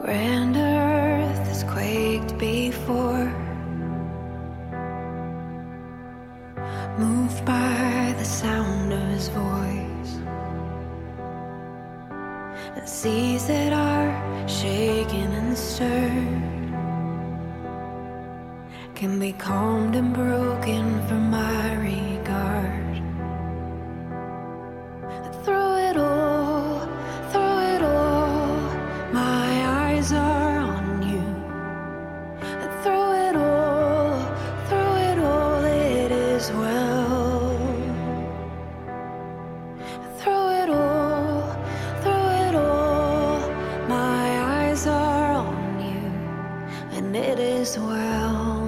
grand earth has quaked before, moved by the sound of his voice. The seas that are shaken and stirred can be calmed and broken for my regard. Through it all, my eyes are on you. Through it all, it is well. Through it all, my eyes are on you, and it is well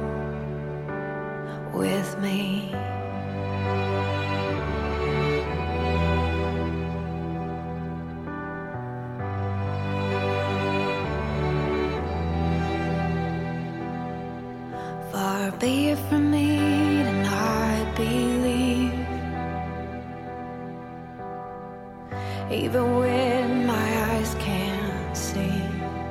with me. Far be it from me to not believe, even when my eyes can't see.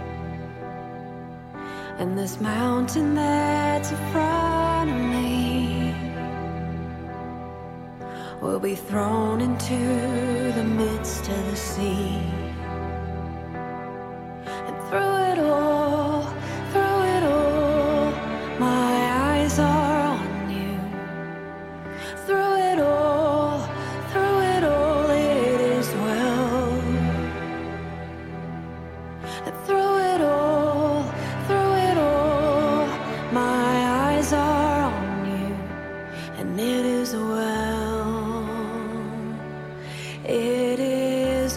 And this mountain that's in front of me will be thrown into the midst of the sea. And through it all, my eyes are on you. Through it all, it is well. And through it all, my eyes are on you, and it is well. It is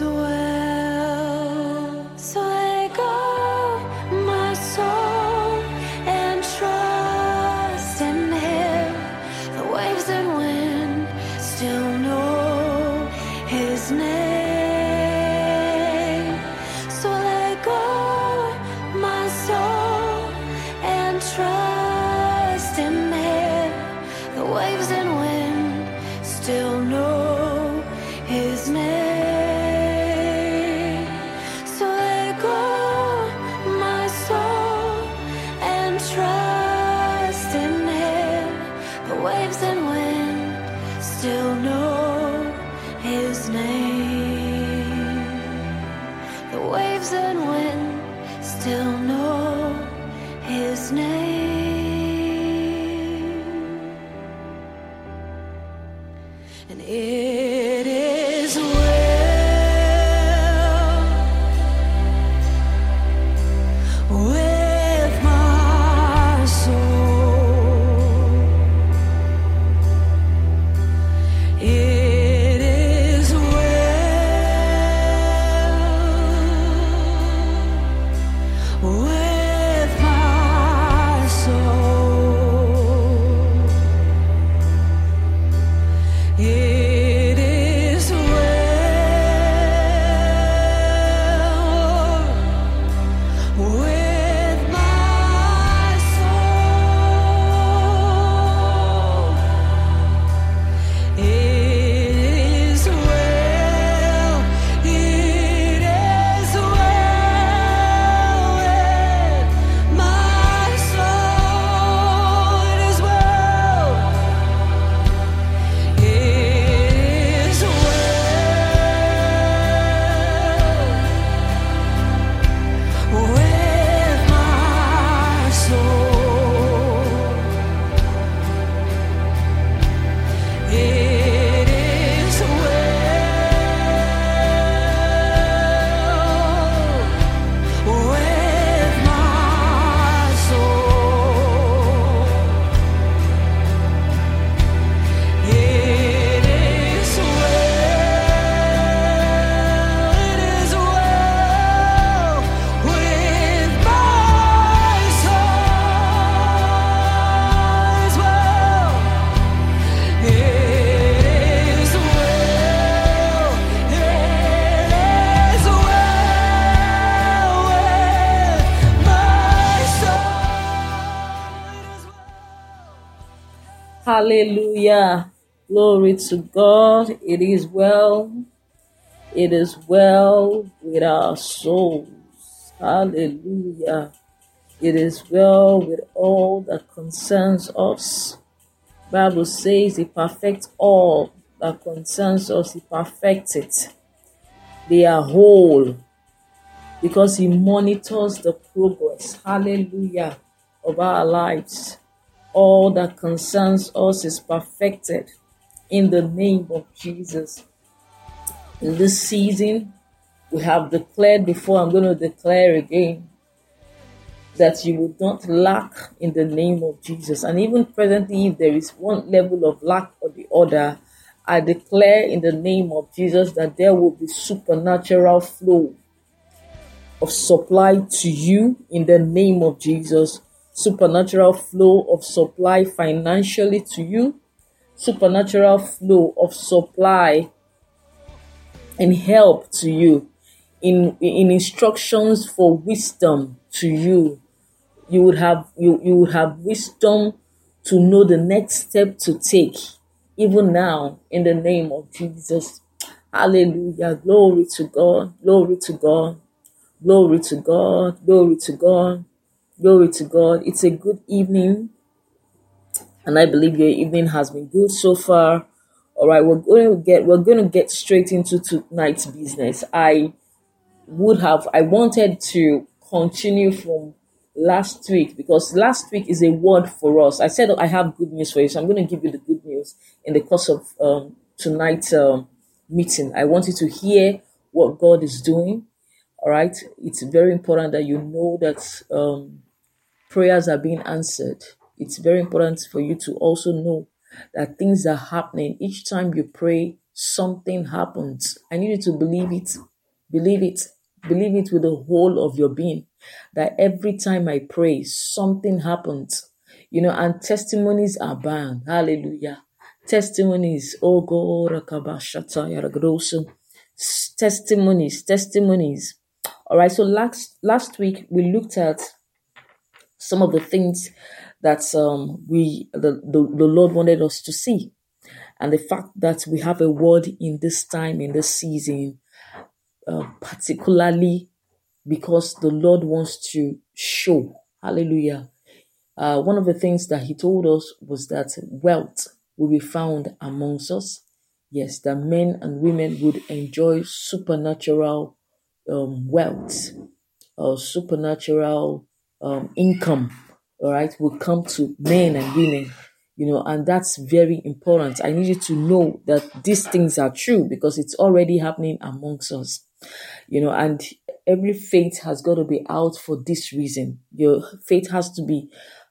well. So let go, my soul, and trust in Him. The waves and wind still know His name. So let go, my soul, and trust in Him. The waves and wind still know His name. So let go, my soul, and trust in Him. The waves and wind still know His name. The waves and wind still know His name. And it is well with my soul. It is well with my soul. It is well with my soul. It is well. It is well with my soul. It is well. It is well with my soul. It is well with my soul. It is well with my soul. As well. It is well. It is well with my soul. Hallelujah. Glory to God. It is well. It is well with our souls. Hallelujah. It is well with all that concerns us. Bible says He perfects all that concerns us. He perfects it. They are whole because He monitors the progress. Hallelujah. Of our lives. All that concerns us is perfected in the name of Jesus. In this season, we have declared before, I'm going to declare again, that you will not lack in the name of Jesus. And even presently, if there is one level of lack or the other, I declare in the name of Jesus that there will be supernatural flow of supply to you in the name of Jesus. Supernatural flow of supply financially to you. Supernatural flow of supply and help to you. In instructions for wisdom to you. You would have wisdom to know the next step to take, even now, in the name of Jesus. Hallelujah. Glory to God. Glory to God. Glory to God. Glory to God. Glory to God. It's a good evening, and I believe your evening has been good so far. All right, we're going to get straight into tonight's business. I wanted to continue from last week, because last week is a word for us. I said I have good news for you, so I'm going to give you the good news in the course of tonight's meeting. I want you to hear what God is doing. All right, it's very important that you know that prayers are being answered. It's very important for you to also know that things are happening. Each time you pray, something happens. I need you to believe it. Believe it. Believe it with the whole of your being. That every time I pray, something happens. And testimonies are bound. Hallelujah. Testimonies. Oh God. Testimonies. All right. So last week we looked at some of the things that the Lord wanted us to see. And the fact that we have a word in this time, in this season, particularly because the Lord wants to show. Hallelujah. One of the things that He told us was that wealth will be found amongst us. Yes, that men and women would enjoy supernatural wealth, supernatural income. All right, will come to men and women. And that's very important. I need you to know that these things are true because it's already happening amongst us. And every faith has got to be out for this reason. Your faith has to be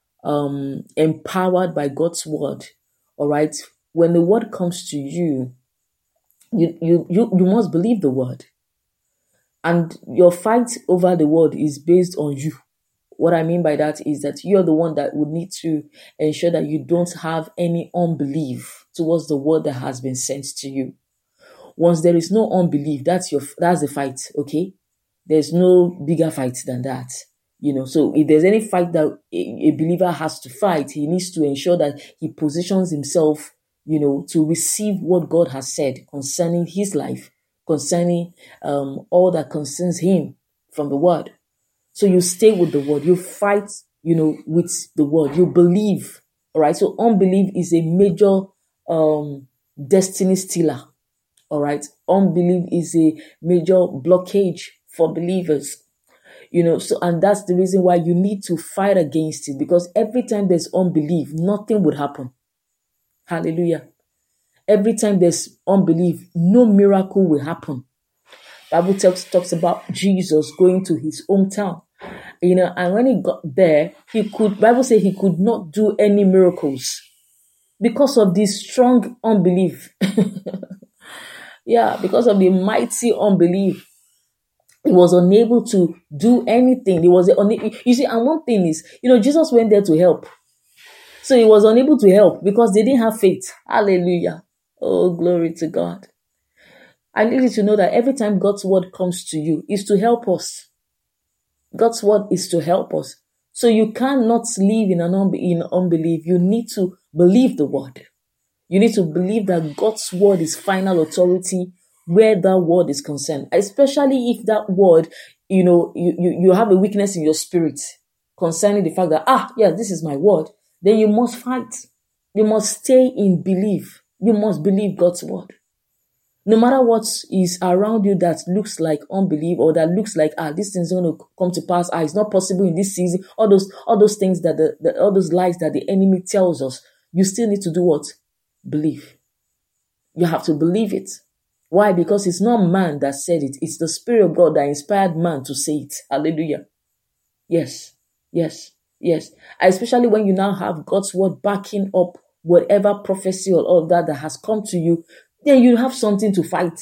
empowered by God's word. All right. When the word comes to you, you must believe the word. And your fight over the word is based on you. What I mean by that is that you're the one that would need to ensure that you don't have any unbelief towards the word that has been sent to you. Once there is no unbelief, that's the fight, okay? There's no bigger fight than that. So if there's any fight that a believer has to fight, he needs to ensure that he positions himself, to receive what God has said concerning his life, concerning all that concerns him from the word. So you stay with the word, you fight, with the word, you believe. All right. So unbelief is a major destiny stealer. All right. Unbelief is a major blockage for believers. And that's the reason why you need to fight against it, because every time there's unbelief, nothing would happen. Hallelujah. Every time there's unbelief, no miracle will happen. Bible talks about Jesus going to his hometown, and when he got there, Bible says he could not do any miracles because of this strong unbelief. Yeah, because of the mighty unbelief. He was unable to do anything. You see, and one thing is, Jesus went there to help. So he was unable to help because they didn't have faith. Hallelujah. Oh, glory to God. I need you to know that every time God's word comes to you, is to help us. God's word is to help us. So you cannot live in unbelief. You need to believe the word. You need to believe that God's word is final authority where that word is concerned, especially if that word you have a weakness in your spirit concerning the fact that, yeah, this is my word, then you must fight. You must stay in belief. You must believe God's word. No matter what is around you that looks like unbelief, or that looks like, this thing's going to come to pass, it's not possible in this season, all those things that all those lies that the enemy tells us, you still need to do what? Believe. You have to believe it. Why? Because it's not man that said it. It's the Spirit of God that inspired man to say it. Hallelujah. Yes. Especially when you now have God's word backing up whatever prophecy or all that has come to you, then you have something to fight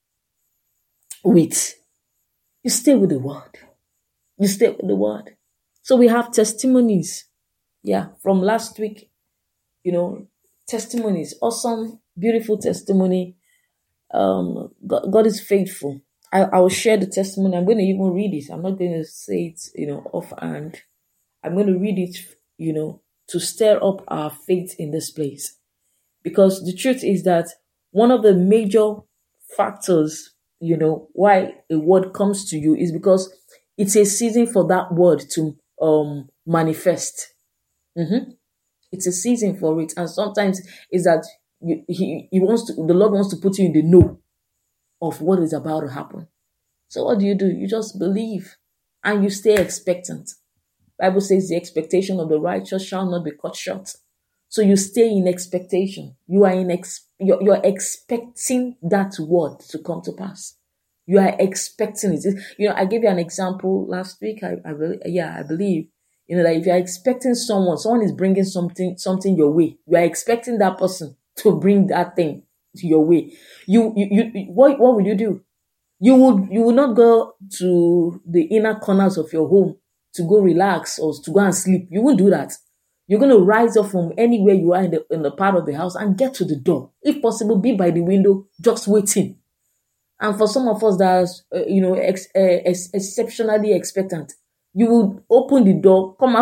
with. You stay with the word. You stay with the word. So we have testimonies. Yeah, from last week, testimonies. Awesome, beautiful testimony. God is faithful. I will share the testimony. I'm going to even read it. I'm not going to say it, offhand. I'm going to read it, to stir up our faith in this place. Because the truth is that one of the major factors, why a word comes to you is because it's a season for that word to manifest. It's a season for it. And sometimes it's that the Lord wants to put you in the know of what is about to happen. So what do? You just believe and you stay expectant. Bible says the expectation of the righteous shall not be cut short. So you stay in expectation. You are you're expecting that word to come to pass. You are expecting it. I gave you an example last week. I believe, that if you are expecting someone is bringing something your way. You are expecting that person to bring that thing to your way. What will you do? You would not go to the inner corners of your home to go relax or to go and sleep. You won't do that. You're going to rise up from anywhere you are in the part of the house and get to the door. If possible, be by the window, just waiting. And for some of us that are, exceptionally expectant, you will open the door, come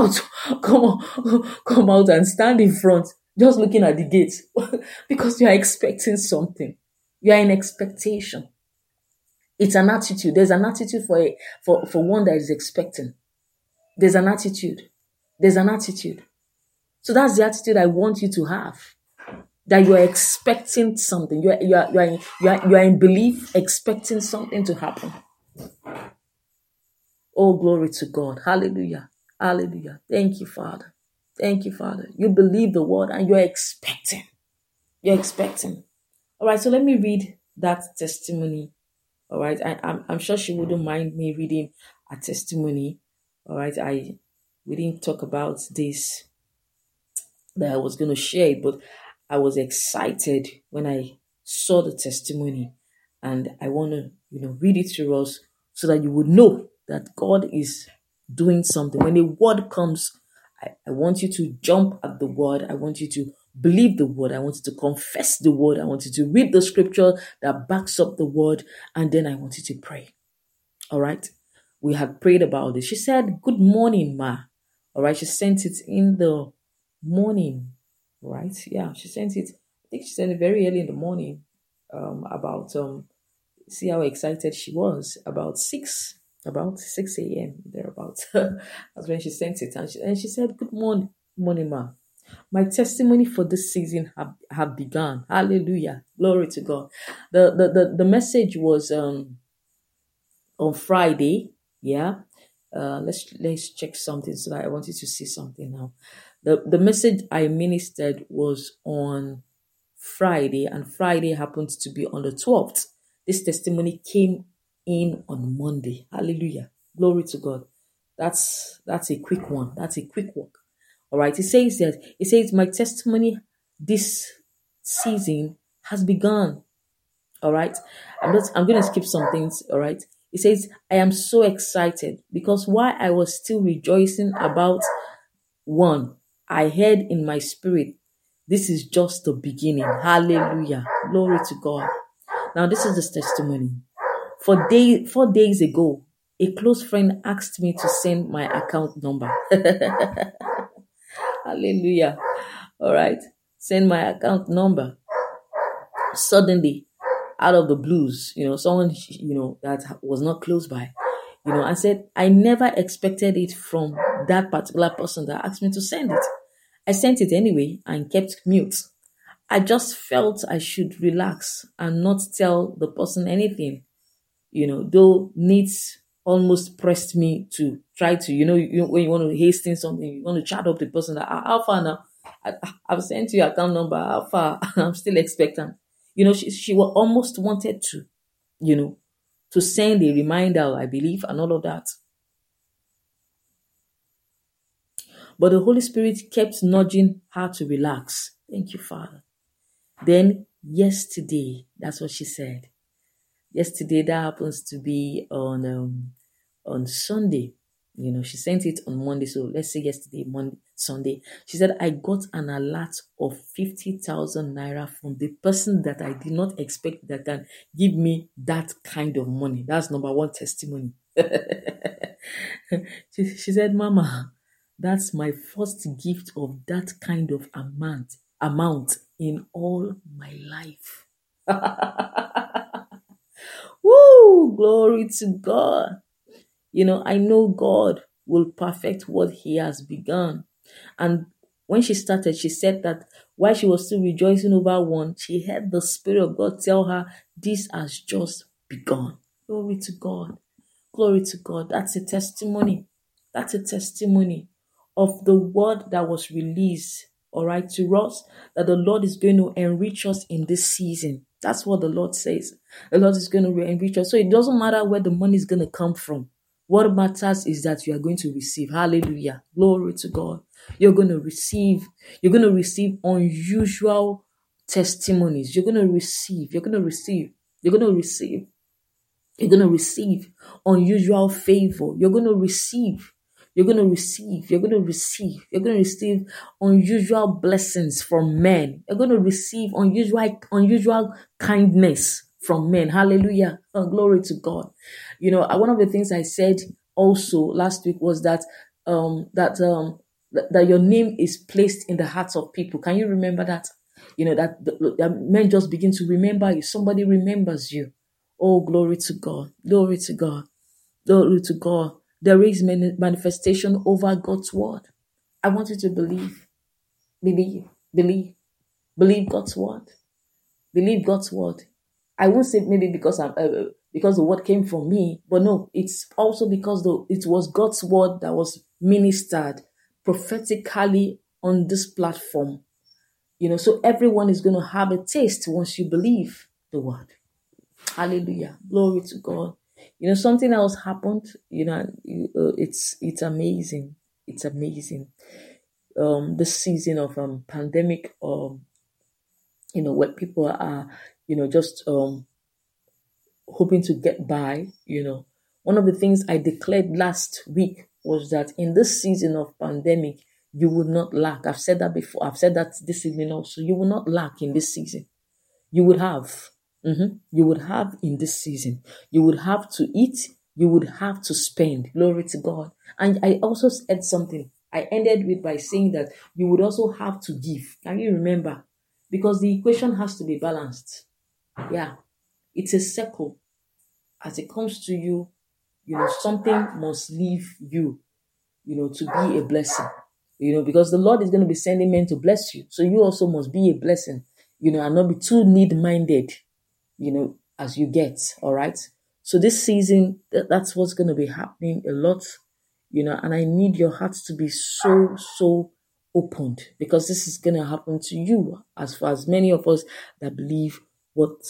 out and stand in front, just looking at the gate, because you are expecting something. You are in expectation. It's an attitude. There's an attitude for one that is expecting. There's an attitude. So that's the attitude I want you to have. That you are expecting something. You are in belief, expecting something to happen. Oh, glory to God. Hallelujah. Hallelujah. Thank you, Father. Thank you, Father. You believe the word and you're expecting. All right, so let me read that testimony. All right, I'm sure she wouldn't mind me reading a testimony. All right, we didn't talk about this, that I was going to share it, but I was excited when I saw the testimony, and I want to, read it to us so that you would know that God is doing something. When a word comes, I want you to jump at the word. I want you to believe the word. I want you to confess the word. I want you to read the scripture that backs up the word, and then I want you to pray. All right. We had prayed about it. She said, "Good morning, Ma." All right. She sent it in the morning. Right. Yeah. She sent it. I think she sent it very early in the morning. See how excited she was about 6 a.m. thereabouts. That's when she sent it. And she said, "Good morning, Ma. My testimony for this season have begun." Hallelujah. Glory to God. The message was on Friday. Yeah. Let's check something so that I want you to see something now. The message I ministered was on Friday, and Friday happens to be on the 12th. This testimony came in on Monday. Hallelujah. Glory to God. That's a quick one. That's a quick walk. All right. It says my testimony this season has begun. All right. I'm going to skip some things. All right. It says, I am so excited because while I was still rejoicing about one, I heard in my spirit, this is just the beginning. Hallelujah. Glory to God. Now, this is the testimony. 4 days ago, a close friend asked me to send my account number. Hallelujah. All right. Send my account number. Suddenly, out of the blues, someone, that was not close by, I said, I never expected it from that particular person that asked me to send it. I sent it anyway and kept mute. I just felt I should relax and not tell the person anything, though needs almost pressed me to try to, when you want to hasten something, you want to chat up the person that, how far now? I've sent you your account number, how far? I'm still expecting. She almost wanted to, to send a reminder, I believe, and all of that. But the Holy Spirit kept nudging her to relax. Thank you, Father. Then yesterday, that's what she said. Yesterday, that happens to be on Sunday. She sent it on Monday. So let's say yesterday, Sunday. She said, I got an alert of 50,000 naira from the person that I did not expect that can give me that kind of money. That's number one testimony. She said, Mama, that's my first gift of that kind of amount in all my life. Woo! Glory to God. I know God will perfect what He has begun. And when she started, she said that while she was still rejoicing over one, she heard the Spirit of God tell her, this has just begun. Glory to God. Glory to God. That's a testimony. That's a testimony of the word that was released, all right, to us, that the Lord is going to enrich us in this season. That's what the Lord says. The Lord is going to enrich us. So it doesn't matter where the money is going to come from. What matters is that you are going to receive. Hallelujah. Glory to God. You're going to receive. You're going to receive unusual testimonies. You're going to receive unusual favor. You're going to receive unusual blessings from men. You're going to receive unusual kindness from men. Hallelujah. Oh, glory to God. One of the things I said also last week was that that your name is placed in the hearts of people. Can you remember that? That men just begin to remember you. Somebody remembers you. Oh, glory to God. Glory to God. Glory to God. There is manifestation over God's word. I want you to believe God's word. Believe God's word. I won't say maybe because the word came from me, but no, it's also because it was God's word that was ministered prophetically on this platform. So everyone is going to have a taste once you believe the word. Hallelujah. Glory to God. Something else happened, it's amazing. It's amazing. This season of pandemic, where people are, just hoping to get by, One of the things I declared last week was that in this season of pandemic, you will not lack. I've said that before. I've said that this evening also. You will not lack in this season. You would have. You would have in this season. You would have to eat. You would have to spend. Glory to God. And I also said something. I ended with by saying that you would also have to give. Can you remember? Because the equation has to be balanced. Yeah. It's a circle. As it comes to you, something must leave you, to be a blessing. Because the Lord is going to be sending men to bless you. So you also must be a blessing, and not be too need-minded, as you get, all right? So this season, that's what's going to be happening a lot, and I need your hearts to be so opened, because this is going to happen to you, as far as many of us that believe what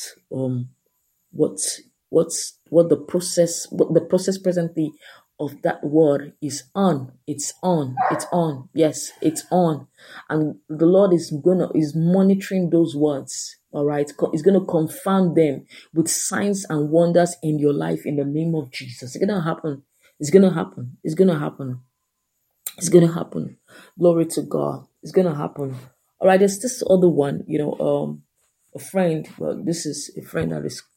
the process presently of that word is on. It's on. Yes, it's on. And the Lord is monitoring those words. All right. He's going to confirm them with signs and wonders in your life in the name of Jesus. It's going to happen. It's going to happen. It's going to happen. It's going to happen. Glory to God. It's going to happen. All right. There's this other one, a friend. Well, this is a friend that is,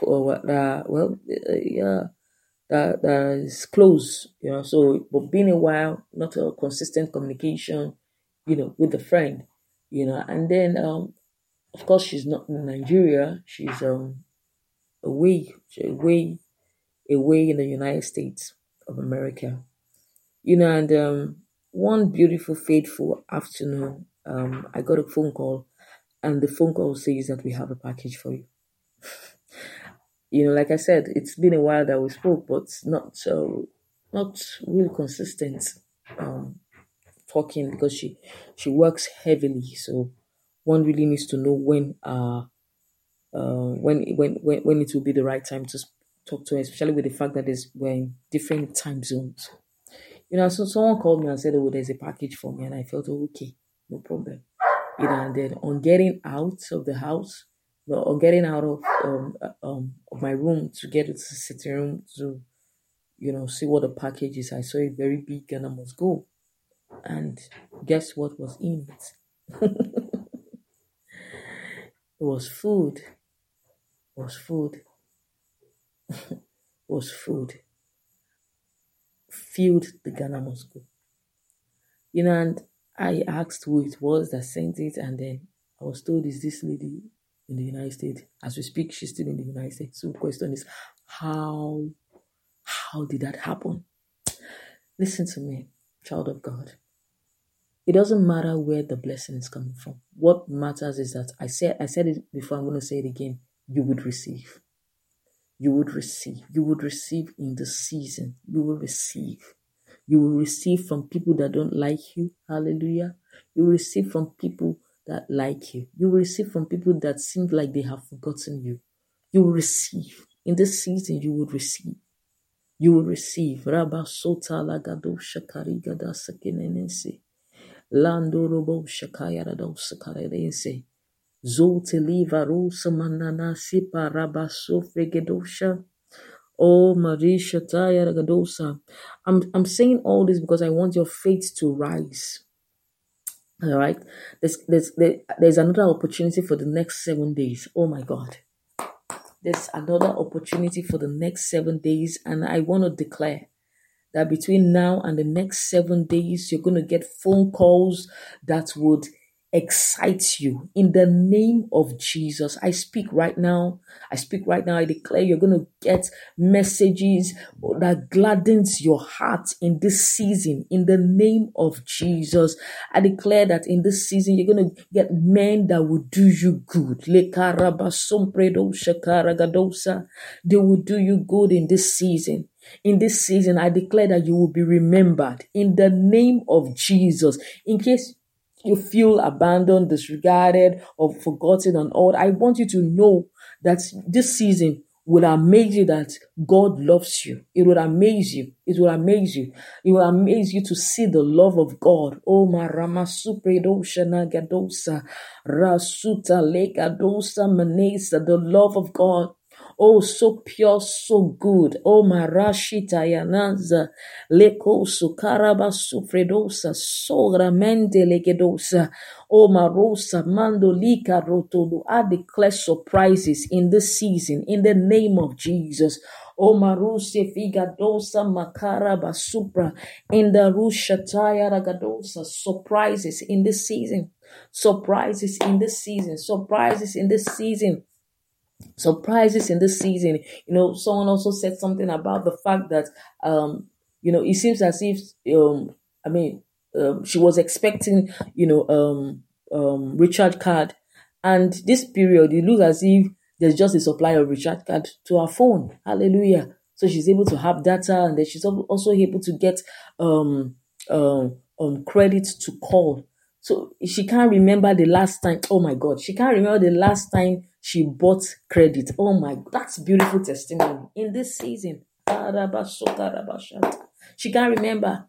that is close, so, but been a while, not a consistent communication, with the friend, and then, of course, she's not in Nigeria. She's away away in the United States of America. And one beautiful, fateful afternoon, I got a phone call, and the phone call says that we have a package for you. Like I said, it's been a while that we spoke, but not really consistent talking, because she works heavily, so one really needs to know when it will be the right time to talk to her, especially with the fact that we're in different time zones. So someone called me and said, "Oh, there's a package for me," and I felt, "Oh, okay, no problem." And then on getting out of the house, or getting out of my room to get to the sitting room to, see what the package is, I saw a very big Ghana must go, and guess what was in it? It was food. It was food. It was food. Filled the Ghana must go. And I asked who it was that sent it, and then I was told it's this lady in the United States. As we speak, she's still in the United States. So the question is, how did that happen? Listen to me, child of God. It doesn't matter where the blessing is coming from. What matters is that I said it before, I'm going to say it again. You would receive. You would receive. You would receive in the season. You will receive. You will receive from people that don't like you. Hallelujah. You will receive from people that like you. You will receive from people that seem like they have forgotten you. You will receive. In this season, you would receive. You will receive. Rabba sota lagado shakari gada sakinense. Lando robo shakaya rado sakarense. Zote liva rosa manana sipa rabba sofregedosha. Oh, Marisha Taya Ragadosa. I'm saying all this because I want your faith to rise. All right. There's another opportunity for the next 7 days. Oh my God. There's another opportunity for the next 7 days. And I want to declare that between now and the next 7 days, you're going to get phone calls that would excite you in the name of Jesus. I speak right now. I declare you're going to get messages that gladdens your heart in this season in the name of Jesus. I declare that in this season, you're going to get men that will do you good. They will do you good in this season. In this season, I declare that you will be remembered in the name of Jesus. In case you feel abandoned, disregarded, or forgotten and all, I want you to know that this season will amaze you that God loves you. It will amaze you. It will amaze you. It will amaze you to see the love of God. Oh, marama supredosha nagadosa rasuta legadosa manesa, the love of God. Oh, so pure, so good. Oh, marashita yananza leko sukaraba sufredosa sogramente legedosa. Oh, marosa mandolika rotodo. I declare surprises in this season in the name of Jesus. Oh, maruse figadosa makaraba supra in the rushataya ragadosa. Surprises in this season. Surprises in this season. Surprises in this season. Surprises in this season. Someone also said something about the fact that it seems as if she was expecting recharge card, and this period it looks as if there's just a supply of recharge card to her phone. Hallelujah. So she's able to have data, and then she's also able to get credit to call. So she can't remember the last time. Oh my God, she can't remember the last time she bought credit. Oh my God, that's beautiful testimony in this season. She can't remember.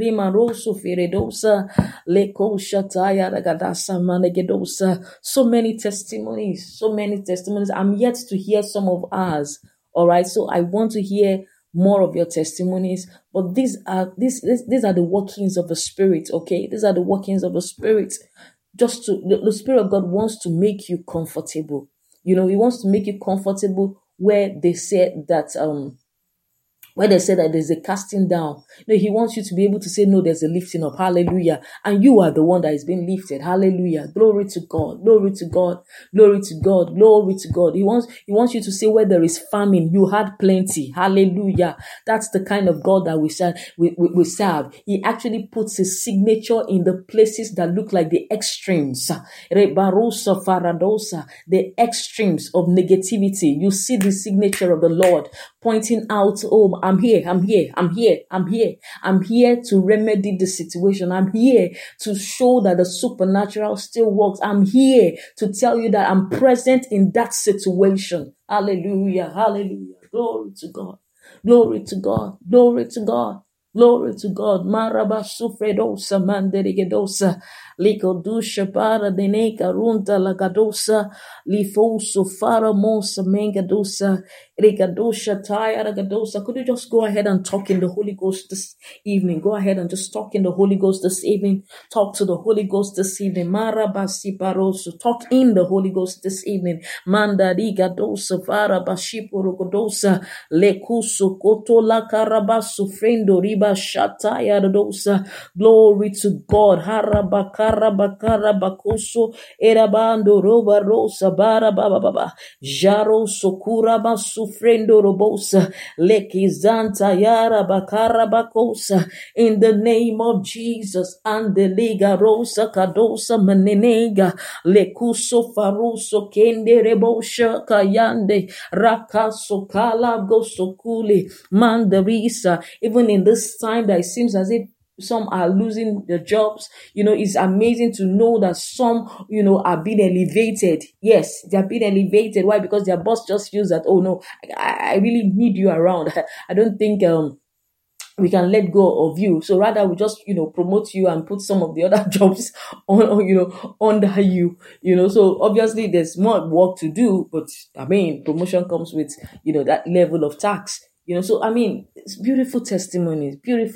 So many testimonies. I'm yet to hear some of ours. All right, so I want to hear more of your testimonies, but these are the workings of the Spirit. Okay, these are the workings of the Spirit. The Spirit of God wants to make you comfortable. He wants to make you comfortable where they said that Where they say that there's a casting down. No, he wants you to be able to say, no, there's a lifting up. Hallelujah. And you are the one that is being lifted. Hallelujah. Glory to God. Glory to God. Glory to God. Glory to God. He wants you to say, where there is famine, you had plenty. Hallelujah. That's the kind of God that we serve. He actually puts his signature in the places that look like the extremes. Rebarosa faradosa, the extremes of negativity. You see the signature of the Lord pointing out, oh, I'm here to remedy the situation. I'm here to show that the supernatural still works. I'm here to tell you that I'm present in that situation. Hallelujah. Hallelujah. Glory to God. Glory to God. Glory to God. Glory to God. Maraba sufredosa manderigedosa. Likodusha para deneka runta lagadosa. Lifoso fara mosa mengadosa. Rigadosha taya ragadosa. Could you just go ahead and talk in the Holy Ghost this evening? Go ahead and just talk in the Holy Ghost this evening. Talk to the Holy Ghost this evening. Maraba siparoso. Talk in the Holy Ghost this evening. Manda rigadosa fara bashipo rogodosa. Lekuso koto la karabaso frendo riba shataya dosa. Glory to God. Harabakara bakara bakoso erabando roba rosa bara baba baba jaro sokura basufrendo robosa lekizanta yara bakara bakosa in the name of Jesus and the liga rosa kadosa manenega lekuso faruso kende rebosha kayande rakaso kala gosokule mandarisa. Even in this time that it seems as if some are losing their jobs, it's amazing to know that some, are being elevated. Yes, they're being elevated. Why? Because their boss just feels that, oh no, I really need you around. I don't think we can let go of you. So rather we just, promote you and put some of the other jobs on, under you, so obviously there's more work to do, but promotion comes with, that level of tax. So it's beautiful testimonies.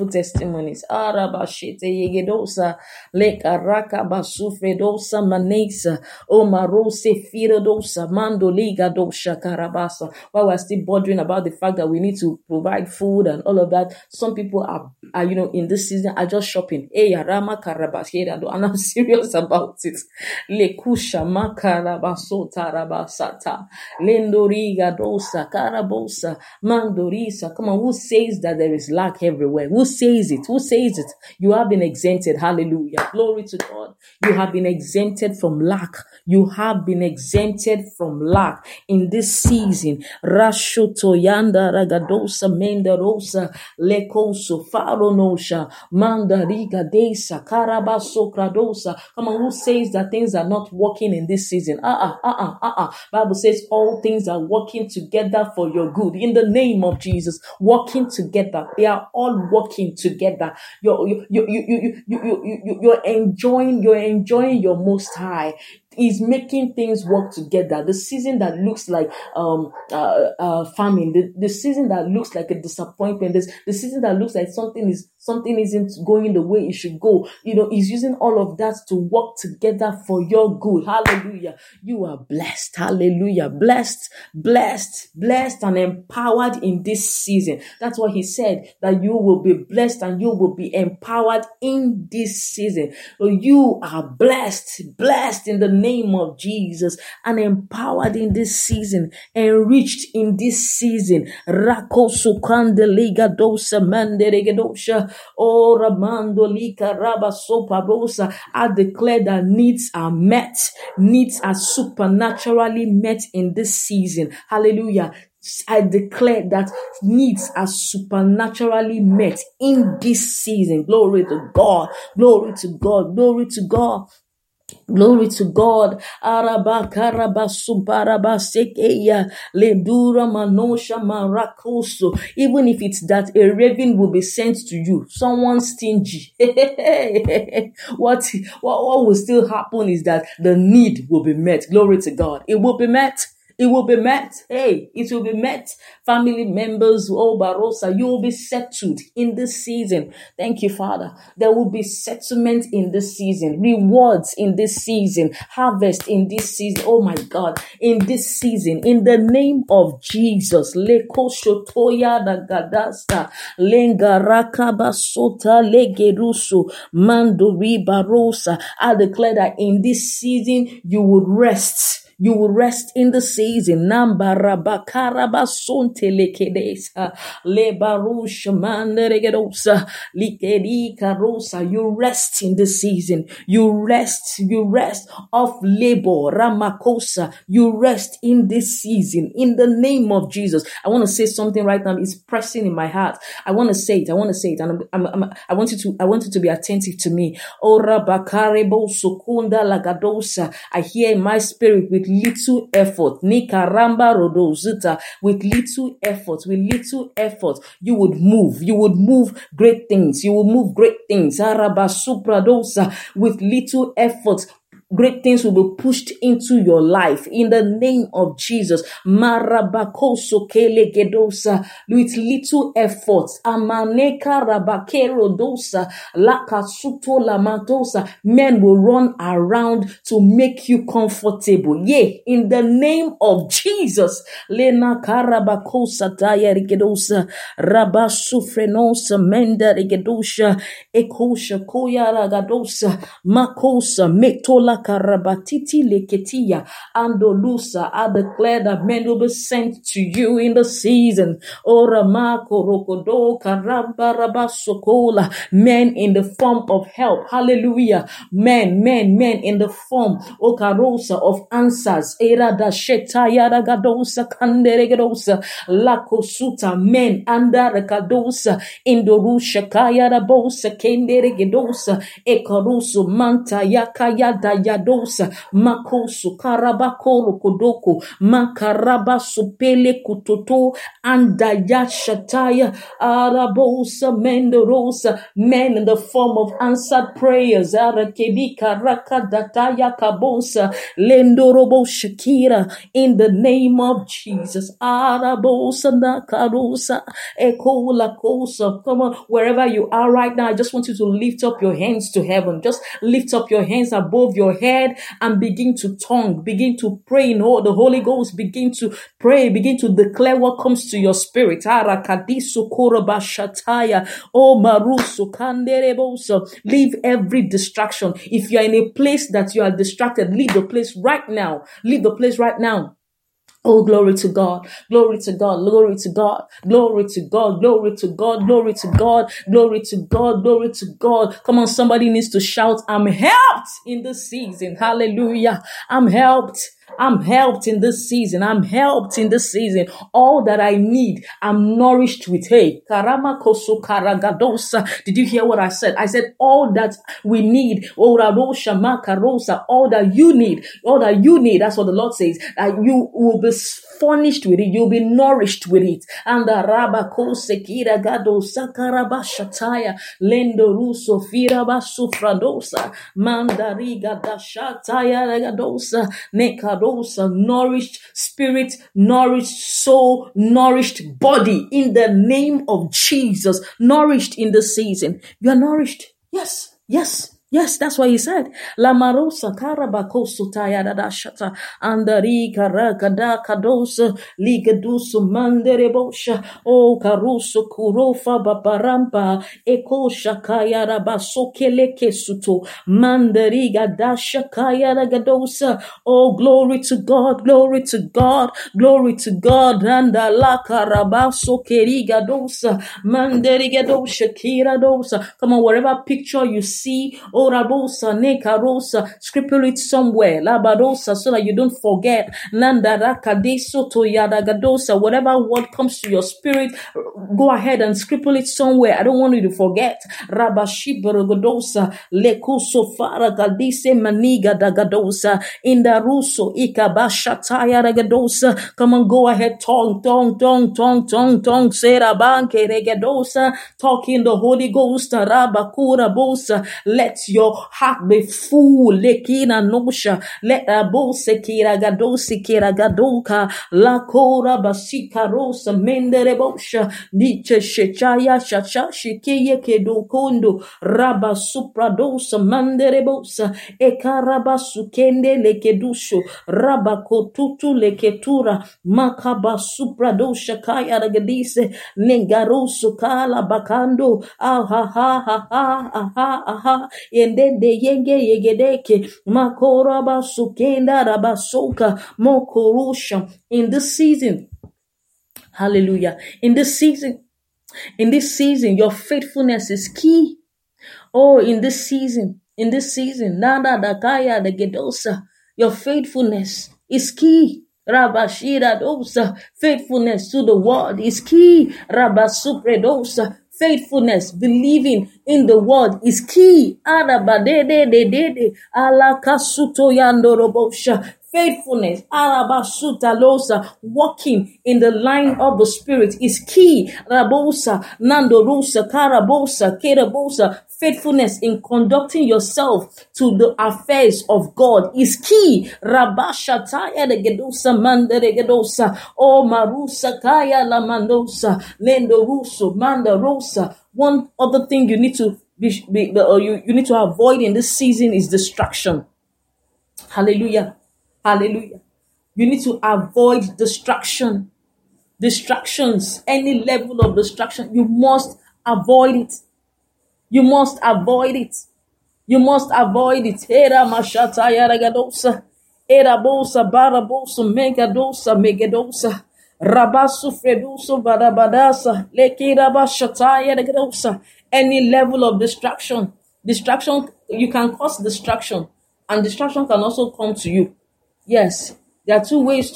Arabashete yegedosa, leka raka basufredosa manesa, omarose firadosa, mando liga dosha karabasa. While we're still bothering about the fact that we need to provide food and all of that, some people are in this season are just shopping. Rama karabashera, and I'm serious about it. Lekusha makarabaso tarabasata, lendoriga dosa karabosa, mandori. Come on, who says that there is lack everywhere? Who says it? You have been exempted. Hallelujah. Glory to God. You have been exempted from lack. You have been exempted from lack in this season. Rashoto yanda ragadosa mendarosa lekoso faronosha mandariga desa karabaso kradosa. Come on, who says that things are not working in this season? Bible says all things are working together for your good. In the name of Jesus, working together. They are all working together. You're enjoying your Most High. Is making things work together. The season that looks like famine, the season that looks like a disappointment, the season that looks like something isn't going the way it should go. Is using all of that to work together for your good. Hallelujah. You are blessed. Hallelujah. Blessed and empowered in this season. That's what he said, that you will be blessed and you will be empowered in this season. So you are blessed in the name of Jesus, and empowered in this season, enriched in this season. Rakosu kandeliga dosa manderegedosha ora mandolika raba soparosa. I declare that needs are met. Needs are supernaturally met in this season. Hallelujah. I declare that needs are supernaturally met in this season. Glory to God. Glory to God. Glory to God. Glory to God. Araba karaba subaraba sekeya ledura manosha marakoso. Even if it's that a raven will be sent to you, someone stingy. What will still happen is that the need will be met. Glory to God. It will be met. It will be met. Hey, it will be met. Family members, oh Barossa, you will be settled in this season. Thank you, Father. There will be settlement in this season, rewards in this season, harvest in this season. Oh my God, in this season, in the name of Jesus. Leko shotoya da gadasta, lengaraka basota legerusu, mandori barosa. I declare that in this season you will rest. You will rest in the season. Nambarabakarabasontelekidesa. Lebarushamanderegedosa. Likedikarosa. You rest in the season. You rest of labor. Ramakosa. You rest in this season. In the name of Jesus. I want to say something right now. It's pressing in my heart. I want to say it. And I want you to be attentive to me. Ora bakarebo sukunda lagadosa. I hear in my spirit with little effort, Nikaramba Rodozita, with little effort, you would move great things, Araba Supradosa, with little effort. Great things will be pushed into your life in the name of Jesus. Marabakoso kelegedosa, with little effort. Amaneka rabakero dosa, lakasuto lamatosa. Men will run around to make you comfortable. Yea, in the name of Jesus. Lena karabakosa tayarigedosa, rabasufrenosa menda rigedosha, ekosha koyaragadosa, makosa metola karabatiti leketia andolusa. I declare that men will be sent to you in the season. Ora mako rokodo karabarabasokola. Men in the form of help. Hallelujah. Men in the form okarosa of answers. Era da shetaya ragadosa kanderegadosa lakosuta. Men anda ragadosa indorusha kaya rabosa kenderegadosa ekarusu manta yakaya yadosa makosu karabakoro kodoko makaraba supele kutoto andayashataya arabosa mendorosa. Men in the form of answered prayers arakedi karaka dataya kabosa lendorobo shakira in the name of Jesus. Arabosa nakarosa ekola kosa. Come on, wherever you are right now, I just want you to lift up your hands to heaven. Just lift up your hands above your head and begin to pray in the Holy Ghost. Begin to pray, begin to declare what comes to your spirit. Arakadiso korabashataya, oh maruso kandereboso. Leave every distraction. If you are in a place that you are distracted, leave the place right now. Oh, glory to God, glory to God, glory to God, glory to God, glory to God, glory to God, glory to God, glory to God. Come on, somebody needs to shout, I'm helped in this season. Hallelujah. I'm helped in this season. All that I need, I'm nourished with. Hey, karama koso karagadosa. Did you hear what I said? I said all that we need. Orarosha makarosa. All that you need. That's what the Lord says. That you will be furnished with it. You'll be nourished with it. And the rabakose kiragadosa karabashataya lendo ruso firabasu fradosa mandariga dashataya regadosa neka. Nourished spirit, nourished soul, nourished body in the name of Jesus. Nourished in the season. You are nourished. Yes, that's what he said. La marosa karabakosu tayadashata andari karakada kadosa ligadusu manderebosha o karusu kurofa babarampa eko shakaya rabaso keleke suto mandariga dasha kaya ragadosa. Oh, glory to God, glory to God, glory to God. Randa la karabaso keriga dosa mandariga dosha kira dosa. Come on, whatever picture you see, Orabosa, Nekarosa, scribble it somewhere, Labadosa, so that you don't forget. Nandarakadeso to Yadagadosa, whatever word comes to your spirit, go ahead and scribble it somewhere. I don't want you to forget. Rabashiborogodosa, Lekuso Faragadise Maniga Dagadosa, Indaruso Ikabashataya Ragadosa. Come on, go ahead, tongue, Serabanke Regadosa, talk in the Holy Ghost, Rabakura Bosa. Let your heart be full. Lekina nosha. Let a bose kira gadosi kira gadoka. La kora basika rosa mendere bosha. Niche shechaya shacha shikiye kedo kondo. Raba supradosa mandere bosa. Ekaraba sukende lekedusho. Raba kotutu leketura. Makaba supradosha kaya ragadise. Nengaroso kala bakando. Aha ha ha ha aha aha. Yendende yenge yegedeke. Makora basukenda rabasoka. Mokorusha. In this season, hallelujah. In this season, your faithfulness is key. Oh, in this season, nada dakaya the gedosa, your faithfulness is key. Rabashira dosa, faithfulness to the word is key. Rabasupredosa, faithfulness, believing in the word is key. Arabadede, alakasuto yandorobosha. Faithfulness, arabasuta losa, walking in the line of the spirit is key. Rabosa, nandorosa, karabosa, kerabosa. Faithfulness in conducting yourself to the affairs of God is key. Rabashata eregedosa manderegedosa. Oh marusa kaya la mandosa. Lendo ruso manda rosa. One other thing you need to you need to avoid in this season is distraction. Hallelujah. Hallelujah. You need to avoid distraction. Distractions, any level of distraction, you must avoid it. You must avoid it. You must avoid it. Era mashata yaragadosa. Era bosa barabosa megadosa megadosa. Rabasu freduso barabadasa. Leki rabashata yaragadosa. Any level of distraction. Distraction, you can cause distraction. And distraction can also come to you. Yes, there are two ways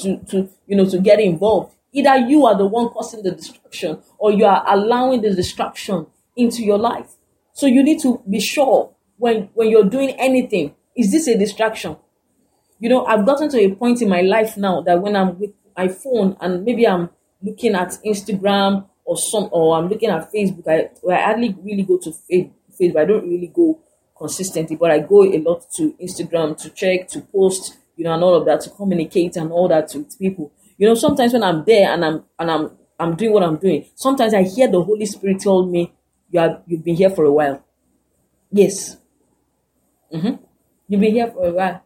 to get involved. Either you are the one causing the distraction or you are allowing the distraction into your life. So you need to be sure when you're doing anything, is this a distraction? I've gotten to a point in my life now that when I'm with my phone and maybe I'm looking at Instagram or I'm looking at Facebook, I hardly really go to Facebook. I don't really go consistently, but I go a lot to Instagram to check, to post, and all of that, to communicate and all that with people. Sometimes when I'm there and I'm doing what I'm doing, sometimes I hear the Holy Spirit tell me, you've been here for a while. Yes. You've been here for a while.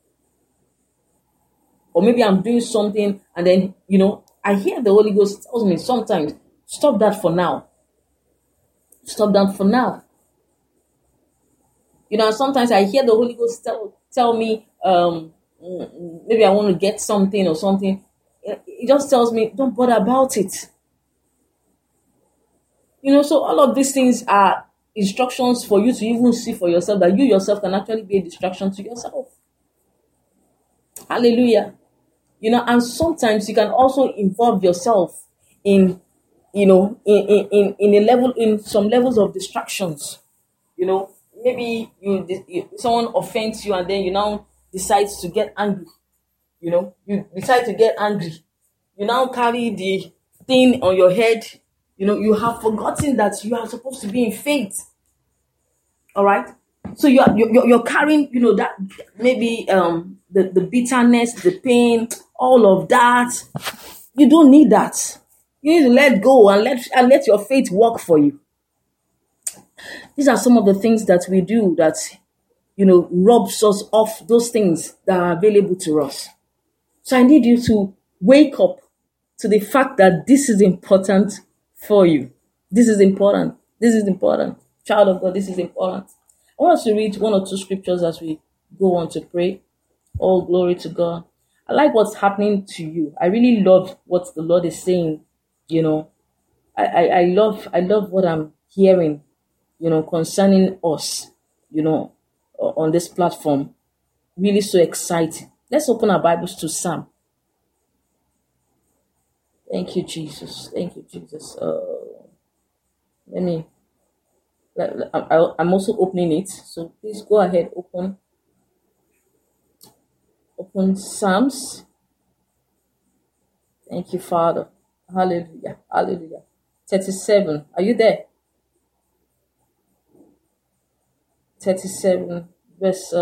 Or maybe I'm doing something and then, I hear the Holy Ghost tells me sometimes, stop that for now. Stop that for now. Sometimes I hear the Holy Ghost tell me, maybe I want to get something or something. It just tells me, don't bother about it. So all of these things are instructions for you to even see for yourself that you yourself can actually be a distraction to yourself. Hallelujah. And sometimes you can also involve yourself in some levels of distractions. Maybe someone offends you and then you now decide to get angry. You decide to get angry. You now carry the thing on your head. You have forgotten that you are supposed to be in faith. All right. So you're carrying, that maybe the bitterness, the pain, all of that. You don't need that. You need to let go and let your faith work for you. These are some of the things that we do that, robs us of those things that are available to us. So I need you to wake up to the fact that this is important for you. This is important. This is important. Child of God, this is important. I want us to read one or two scriptures as we go on to pray. All glory to God. I like what's happening to you. I really love what the Lord is saying. I love what I'm hearing, concerning us, on this platform. Really so exciting. Let's open our Bibles to Psalm. Thank you, Jesus. Thank you, Jesus. I'm also opening it. So please go ahead, open Psalms. Thank you, Father. Hallelujah. Hallelujah. 37. Are you there? 37, verse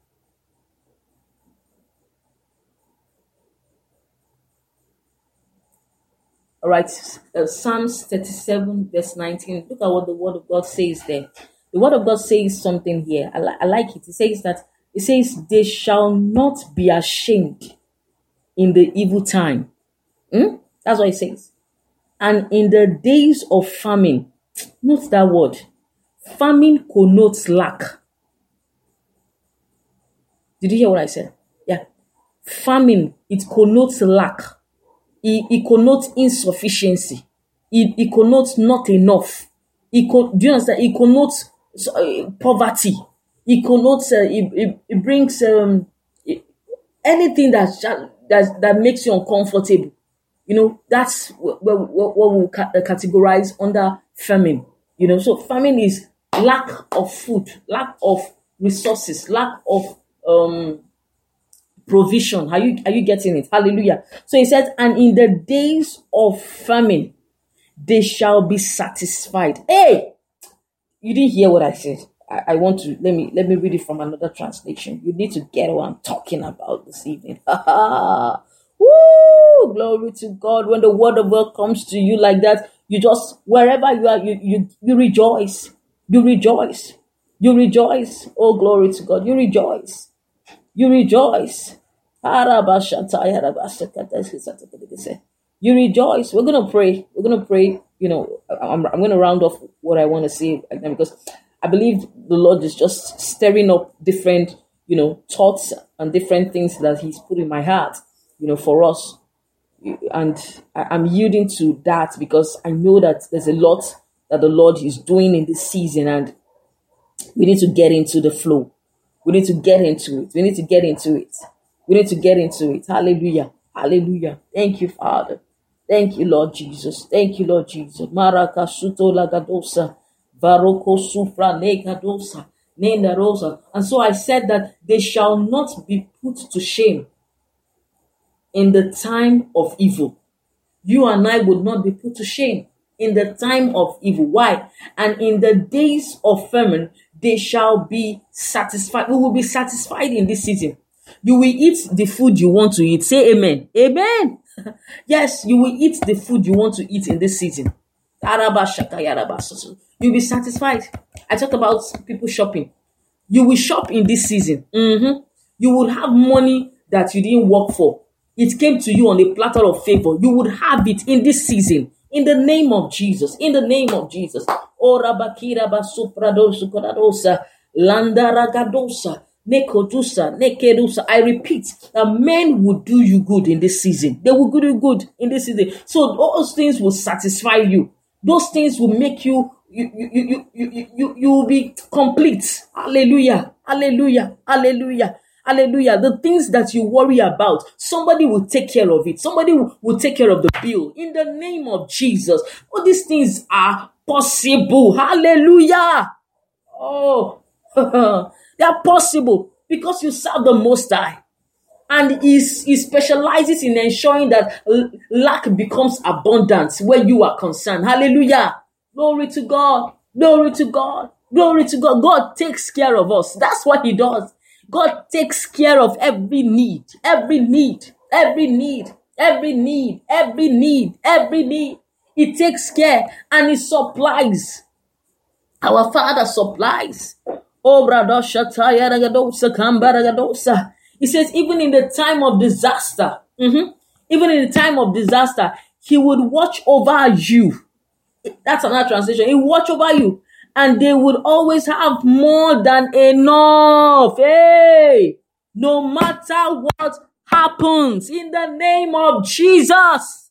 all right, Psalms 37, verse 19. Look at what the word of God says there. The word of God says something here. I like it. It says, they shall not be ashamed in the evil time. That's what it says. And in the days of famine, note that word. Famine connotes lack. Did you hear what I said? Yeah. Famine, it connotes lack. It connotes insufficiency. It connotes not enough. Do you understand? It connotes poverty. It connotes, it brings anything that makes you uncomfortable. You know, that's what we'll categorize under famine. You know, so famine is lack of food, lack of resources, lack of provision. Are you getting it? Hallelujah. So he said, and in the days of famine, they shall be satisfied. Hey, you didn't hear what I said. I want to let me read it from another translation. You need to get what I'm talking about this evening. Woo! Glory to God. When the word of God comes to you like that, you just, wherever you are, you rejoice. You rejoice. You rejoice. Oh, glory to God. You rejoice. You rejoice. You rejoice. We're going to pray. We're going to pray. You know, I'm going to round off what I want to say right now, because I believe the Lord is just stirring up different, you know, thoughts and different things that he's put in my heart, you know, for us. And I'm yielding to that because I know that there's a lot that the Lord is doing in this season, and we need to get into the flow. We need to get into it. We need to get into it. We need to get into it. Hallelujah. Hallelujah. Thank you, Father. Thank you, Lord Jesus. Thank you, Lord Jesus. Maraka suto lagadosa. Varoko sufra negadosa. Nenda rosa. And so I said that they shall not be put to shame in the time of evil. You and I would not be put to shame in the time of evil. Why? And in the days of famine, they shall be satisfied. We will be satisfied in this season. You will eat the food you want to eat. Say amen. Amen. Yes, you will eat the food you want to eat in this season. You'll be satisfied. I talked about people shopping. You will shop in this season. You will have money that you didn't work for. It came to you on a platter of favor. You would have it in this season. In the name of Jesus. In the name of Jesus. Orabakira basupradosu kodadosa. Landaragadosa. Nekodusa. Nekedusa. I repeat, that men will do you good in this season. They will do you good in this season. So those things will satisfy you. Those things will make you will be complete. Hallelujah. Hallelujah. Hallelujah. Hallelujah. The things that you worry about, somebody will take care of it. Somebody will take care of the bill. In the name of Jesus. All these things are possible. Hallelujah. Oh, they are possible because you serve the Most High. And he specializes in ensuring that lack becomes abundance where you are concerned. Hallelujah. Glory to God. Glory to God. Glory to God. God takes care of us. That's what he does. God takes care of every need, every need, every need, every need, every need, every need. He takes care and he supplies. Our Father supplies. Oh, he says, even in the time of disaster, even in the time of disaster, he would watch over you. That's another translation. He would watch over you. And they would always have more than enough. Hey, no matter what happens, in the name of Jesus.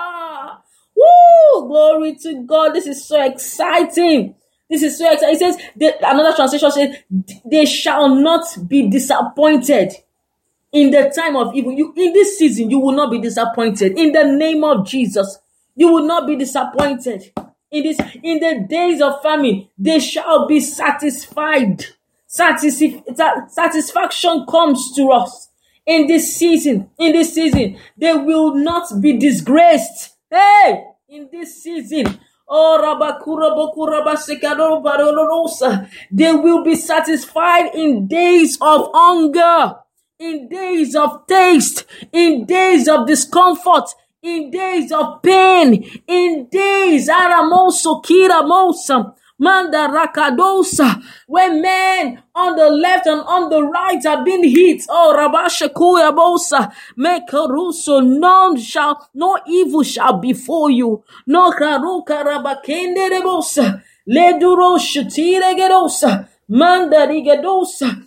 Woo! Glory to God. This is so exciting. This is so exciting. It says, another translation says, they shall not be disappointed in the time of evil. In this season, you will not be disappointed. In the name of Jesus, you will not be disappointed. In the days of famine, they shall be satisfied. Satisfaction comes to us in this season. In this season, they will not be disgraced. Hey, in this season, Oh, Rabakura Bokura Basikado Barolosa. They will be satisfied in days of hunger, in days of taste, in days of discomfort, in days of pain, in days Aramoso Kira Mosa. Manda Rakadosa, when men on the left and on the right have been hit. Oh, Rabasha Kuyabosa, Mekaruso, no evil shall befall you. No Karuka Rabakende Rebosa, Leduro Shatire Gedosa, Manda Rigadosa.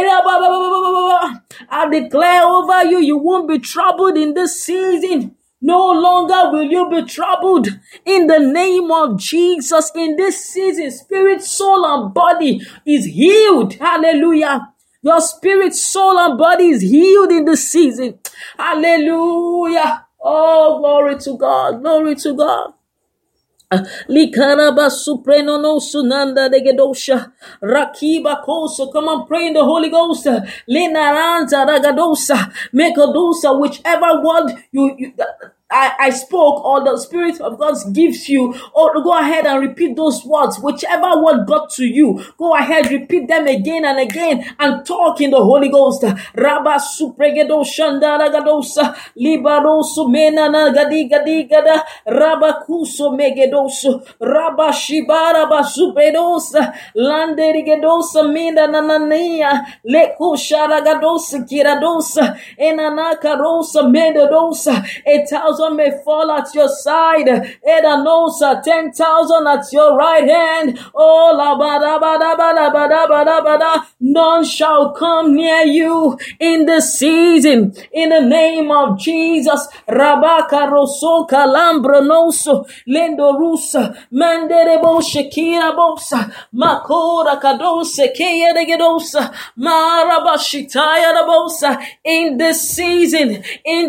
I declare over you, you won't be troubled in this season. No longer will you be troubled in the name of Jesus. In this season, spirit, soul, and body is healed. Hallelujah. Your spirit, soul, and body is healed in this season. Hallelujah. Oh, glory to God. Glory to God. Likaraba supreno no sunanda de gedosha rakiba koso. Come on, pray in the Holy Ghost. Linaranta ragadosa mekodosa. Whichever word I spoke, or the Spirit of God gives you, or go ahead and repeat those words. Whichever word got to you, go ahead, repeat them again and again, and talk in the Holy Ghost. Rabba supregedo shandara gadosa libaroso menana gadi gada rabba kuso megedoso rabba shibara basupedosa landerigedosa mina nanania leko sharagadosa kiradosa enanaka rosa medodosa 1,000 may fall at your side, 10,000 at your right hand. Oh, none shall come near you in the season. In the name of Jesus, Rabaka Rosso Calambronoso Lendorusa Manderebo Shekira Bosa Makora Kadose Kaya de Gedosa Marabashitaya Bosa. In this season,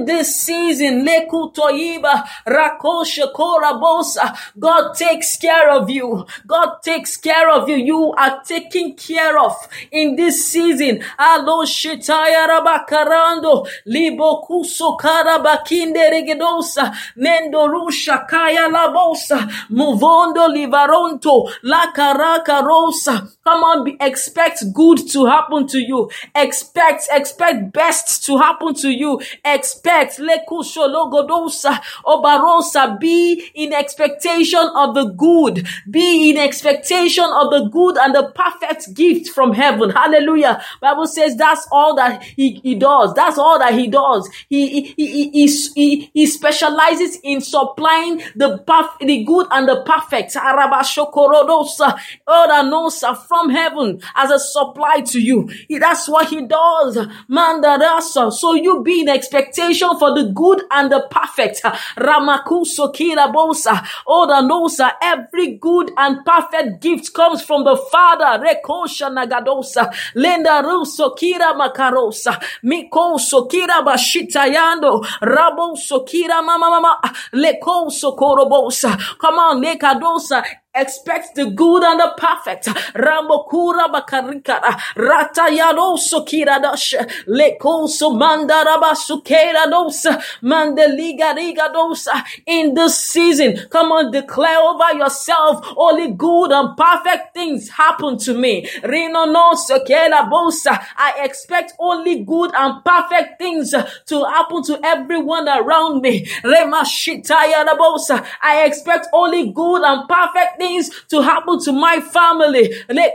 Lekutoiba Rakosha Korabosa. God takes care of you. God takes care of you. You are taken care of in this season. Alo Shitaya Rabakarando Libokuso Karabakinde Regedosa Nendorusha Kaya Labosa Muvondo Livaronto La Caraka Rosa. Come on, expect good to happen to you. Expect best to happen to you. Expect Lekusho Logodosa Obarosa. Be in expectation of the good. Be in expectation of the good and the perfect gift from heaven. Hallelujah. Bible says that's all that he does. That's all that he does. He specializes in supplying the good and the perfect. Arabashokorodosa Oranosa from heaven as a supply to you. That's what he does. Mandarasa. So you be in expectation for the good and the perfect. Ramakuso Kirabosa Oranosa. Every good and perfect gift comes from the Father. Rekosha Nagadosa Lenda Ruso Kira Makarosa Miko Sokira Bashitayando Rabo Sokira Mama Leko Sokorobosa. Come on, Lekadosa. Expect the good and the perfect. Rambokura bakarikara. Ratayado sokira dash. Lekoso mandaraba sukera dosa. Mandeliga riga dosa. In this season, come on, declare over yourself. Only good and perfect things happen to me. Rino no sokera bosa. I expect only good and perfect things to happen to everyone around me. Rema shitaya bosa. I expect only good and perfect things to happen to my family.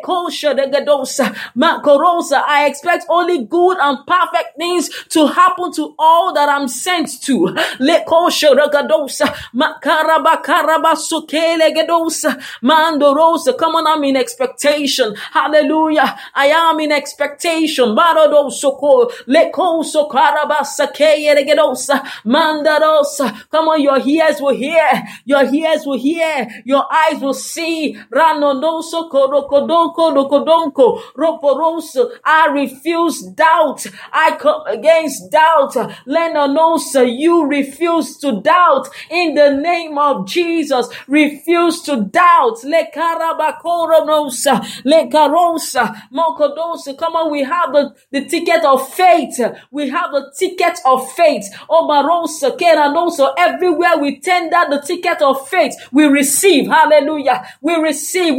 I expect only good and perfect things to happen to all that I'm sent to. Come on, I'm in expectation. Hallelujah. I am in expectation. Come on, your ears will hear. Your ears will hear. Your eyes will see Ranonoso Korokodonko Rokodonko Roporoso. I refuse doubt. I come against doubt. Lenonosa, you refuse to doubt in the name of Jesus. Refuse to doubt. Le Karabakoronosa, Le Karosa, Mokodosa. Come on, we have the ticket of faith. We have the ticket of faith. Omarosa, Keranosa. Everywhere we tender the ticket of faith, we receive. Hallelujah. We receive.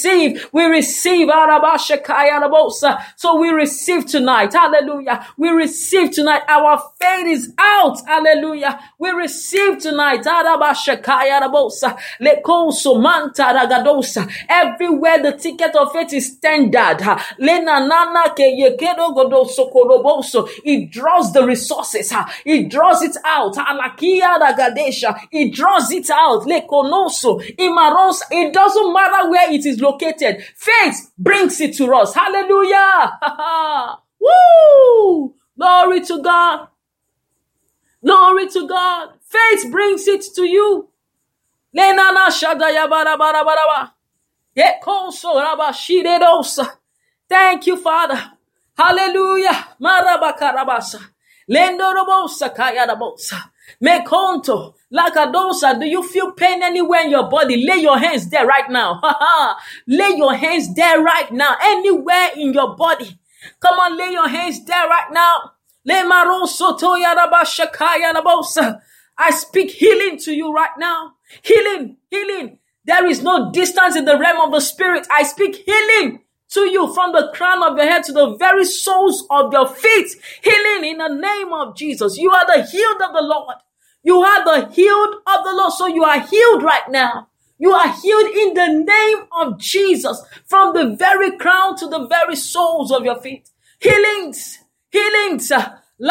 Arabashakayarabosa. So we receive tonight. Hallelujah. We receive tonight. Our faith is out. Hallelujah. We receive tonight. Arabashakayarabosa. Lekoso manta ragadosa. Everywhere the ticket of faith is tendered, it draws the resources. It draws it out. Alakia ragadesha. It draws it out. Lekonoso. Imaros. It doesn't matter where it is located. Faith brings it to us. Hallelujah. Woo! Glory to God. Glory to God. Faith brings it to you. Lenana shadaya barabarabaraba. Yekoso rabashiredosa. Thank you, Father. Hallelujah. Marabakarabasa. Lendorobosa kayarabosa. Mekonto. Lakadosa. Do you feel pain anywhere in your body? Lay your hands there right now. Lay your hands there right now. Anywhere in your body. Come on, lay your hands there right now. I speak healing to you right now. Healing. There is no distance in the realm of the spirit. I speak healing to you from the crown of your head to the very soles of your feet. Healing in the name of Jesus. You are the healed of the Lord. You are the healed of the Lord. So you are healed right now. You are healed in the name of Jesus from the very crown to the very soles of your feet. Healings. Healings in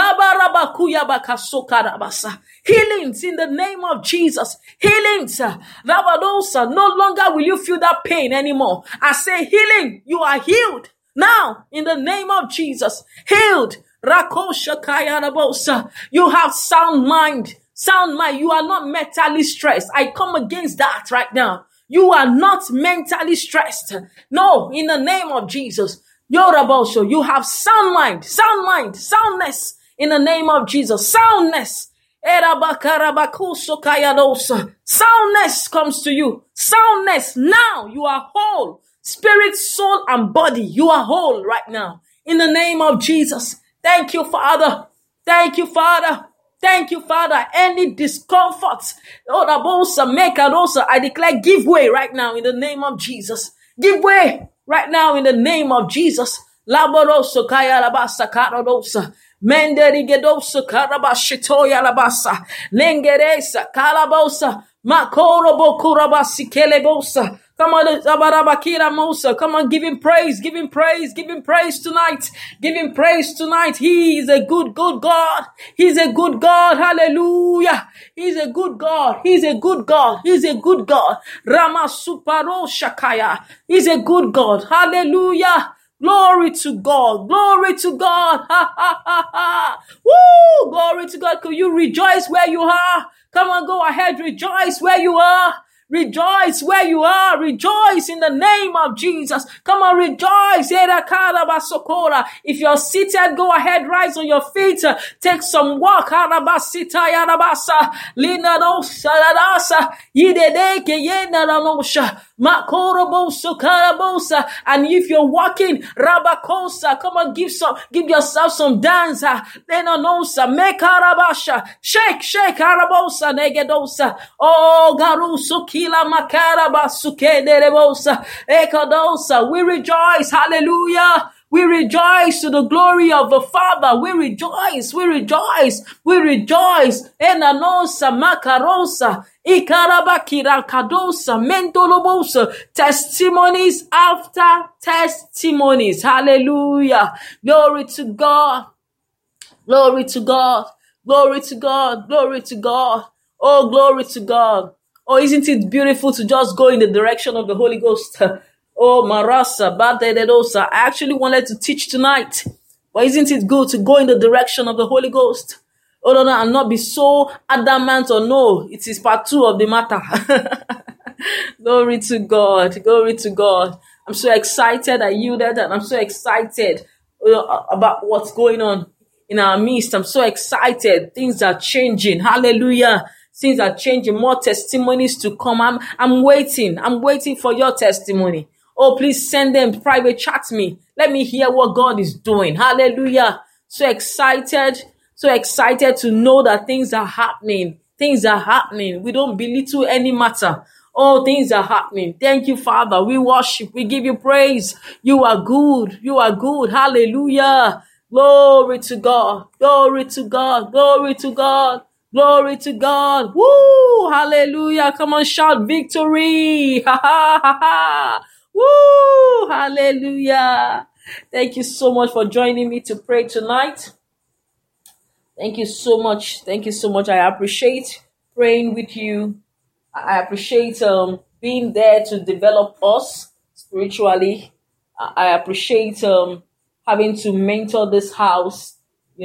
the name of Jesus. Healings. Rabadosa. No longer will you feel that pain anymore. I say healing. You are healed now in the name of Jesus. Healed. Rakosha kaya rabosa. You have sound mind. Sound mind. You are not mentally stressed. I come against that right now. You are not mentally stressed. No, in the name of Jesus. Yoraboso, you have sound mind, soundness in the name of Jesus. Soundness. Soundness comes to you. Soundness. Now you are whole. Spirit, soul, and body. You are whole right now. In the name of Jesus. Thank you, Father. Thank you, Father. Thank you, Father. Any discomfort, I declare give way right now in the name of Jesus. Give way right now in the name of Jesus. Laboroso kaya labasa karadosa. Menderigedosa karabashitoya labasa. Lengeresa kalabosa. Makorobo kurabasi kelebosa. Come on, Zabarabakira Mosa. Come on, give him praise tonight. Give him praise tonight. He is a good God. He's a good God. Hallelujah. He's a good God. Rama Suparo Shakaya. He's a good God. Hallelujah. Glory to God. Ha, ha, ha, ha. Woo! Glory to God. Could you rejoice where you are? Come on, go ahead. Rejoice where you are. Rejoice where you are. Rejoice in the name of Jesus. Come on, rejoice. If you're seated, go ahead, rise on your feet. Take some walk. And if you're walking, Rabakosa, come on, give yourself some dance. Make shake, Harabosa, Negedosa. Oh, Garuso, Kila Makaraba, Suke, Derebosa, Ekadosa. We rejoice, hallelujah. We rejoice to the glory of the Father. We rejoice. Enanosa, Makarosa, Ikarabakira Kadosa, Mentolobosa, testimonies after testimonies. Hallelujah. Glory to God. Oh, glory to God. Oh, isn't it beautiful to just go in the direction of the Holy Ghost? Oh, Marasa, Badedosa. I actually wanted to teach tonight. But isn't it good to go in the direction of the Holy Ghost? Oh, no, and not be so adamant or no. It is part 2 of the matter. Glory to God. Glory to God. I'm so excited. I yielded and I'm so excited about what's going on in our midst. I'm so excited. Things are changing. Hallelujah. Things are changing. More testimonies to come. I'm waiting. I'm waiting for your testimony. Oh, please send them private chat me. Let me hear what God is doing. Hallelujah. So excited. So excited to know that things are happening. Things are happening. We don't belittle any matter. Oh, things are happening. Thank you, Father. We worship. We give you praise. You are good. You are good. Hallelujah. Glory to God. Glory to God. Glory to God. Glory to God. Woo! Hallelujah. Come on, shout victory. Ha ha ha ha. Woo! Hallelujah. Thank you so much for joining me to pray tonight. Thank you so much. Thank you so much. I appreciate praying with you. I appreciate being there to develop us spiritually. I appreciate having to mentor this house,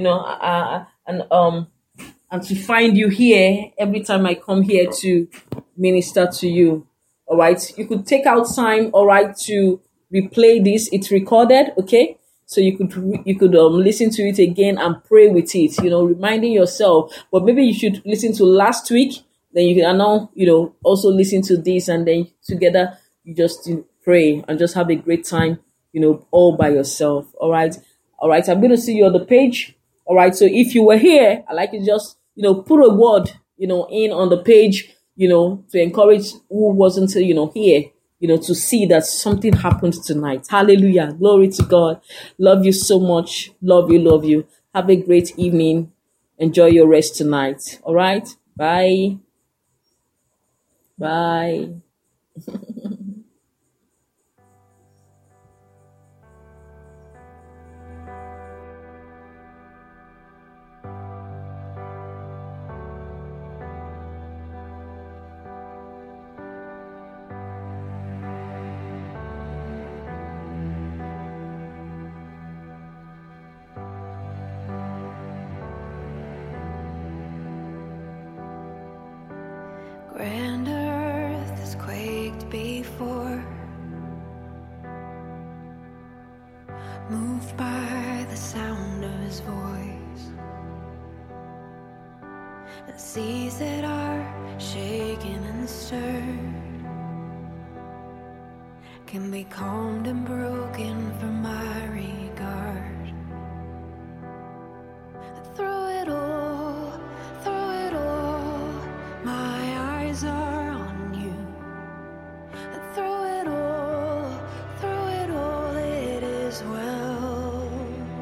and to find you here every time I come here to minister to you. All right. You could take out time, all right, to replay this. It's recorded, okay? So you could listen to it again and pray with it, reminding yourself. But maybe you should listen to last week. Then you can now, also listen to this, and then together you just pray and just have a great time, all by yourself. All right. All right. I'm going to see you on the page. All right. So if you were here, I'd like you to just, put a word, in on the page, to encourage who wasn't, here, to see that something happened tonight. Hallelujah. Glory to God. Love you so much. Love you. Love you. Have a great evening. Enjoy your rest tonight. All right. Bye. Bye. Grand earth has quaked before, moved by the sound of his voice, and seas that are shaken and stirred can be calmed and broken for my regard. Through it all, my eyes are on you. Through it all, it is well.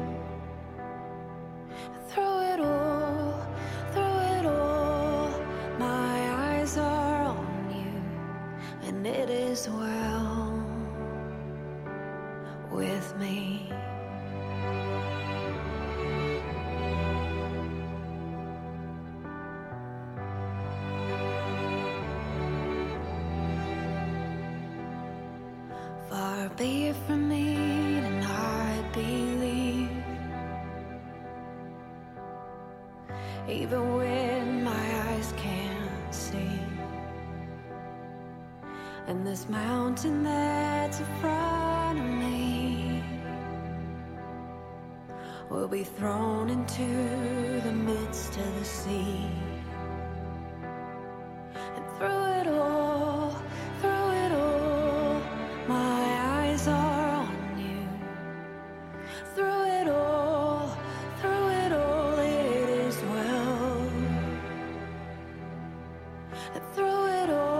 Through it all, my eyes are on you, and it is well with me. Far be it from me to not believe, even when my eyes can't see. And this mountain that's in front of me will be thrown into the midst of the sea. And through it all, my eyes are on you. Through it all, it is well. And through it all,